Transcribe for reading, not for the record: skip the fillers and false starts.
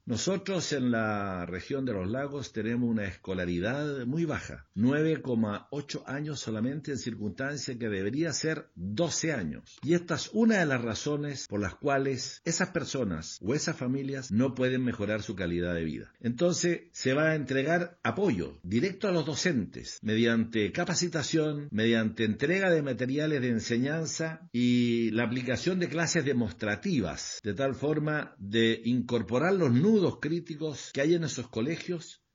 Nosotros en la región de los lagos tenemos una escolaridad muy baja, 9,8 años solamente en circunstancia que debería ser 12 años. Y esta es una de las razones por las cuales esas personas o esas familias no pueden mejorar su calidad de vida. Entonces se va a entregar apoyo directo a los docentes mediante capacitación, mediante entrega de materiales de enseñanza y la aplicación de clases demostrativas, de tal forma de incorporar los nudos críticos que hay en esos colegios